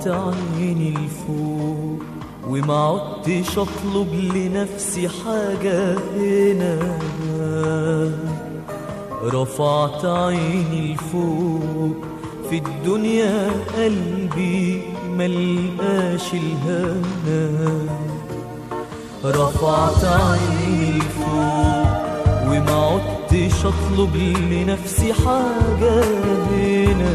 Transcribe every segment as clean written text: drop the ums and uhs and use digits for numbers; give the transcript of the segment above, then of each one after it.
رفعت عيني لفوق وما عدتش اطلب لنفسي حاجة هنا. رفعت عيني لفوق في الدنيا قلبي ملقاش الهنا. رفعت عيني لفوق وما عدتش اطلب لنفسي حاجة هنا.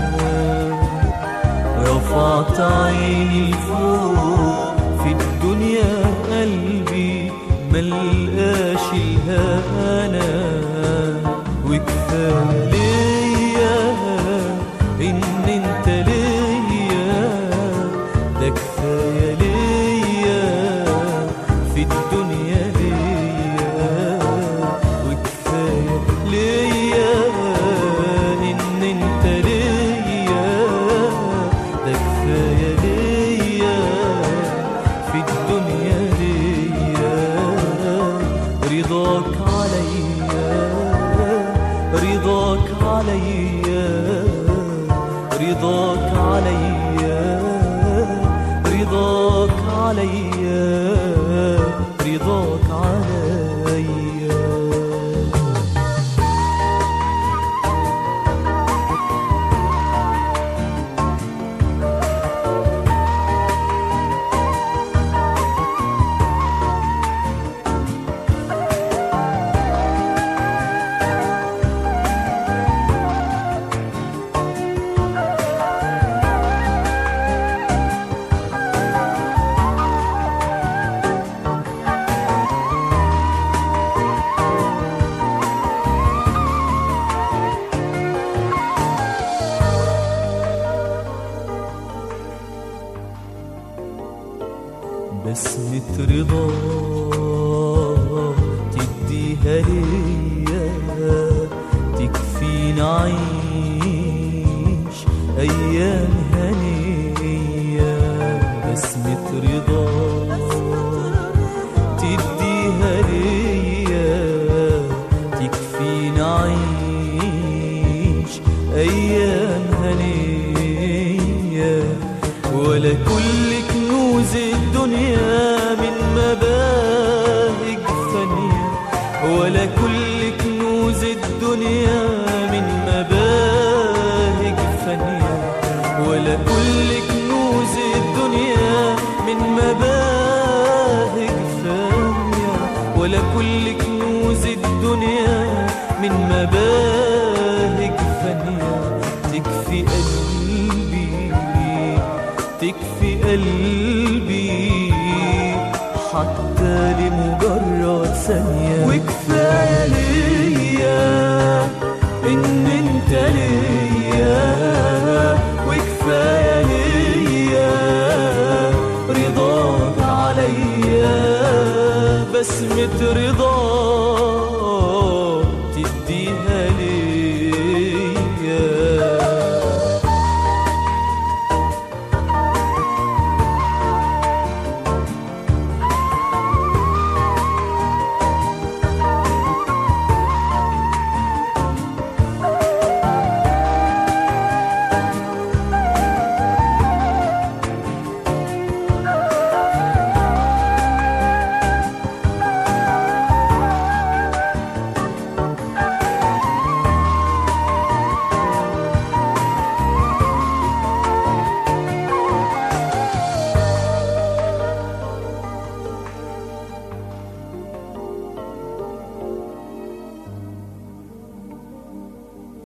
رفعت عيني لفوق في الدنيا قلبي ملقاش الهنا. وكفاية ليا ان انت ليا، ده كفاية ليا في الدنيا ليا. وكفاية ليا ان انت ليا، ده كفاية ليا في الدنيا ليا. رضاك عليا، رضاك عليا، رضاك عليا، رضاك عليا، رضاك عليا. بسمة رضا تديها ليا، تكفي نعيش أيام هنية. بسمة رضا تديها ليا، تكفي نعيش أيام هنية. ولا كل كنوز الدنيا من مباهج فانية، ولا كل كنوز الدنيا من مباهج فانية، ولا كل كنوز الدنيا من مباهج فانية، ولا كل كنوز الدنيا من مباهج فانية. تكفي قلبي، تكفي قلبي حتى لمجرد ثانية. وكفاية ليا إن أنت ليا، وكفاية ليا رضاك عليا. بسمة رضا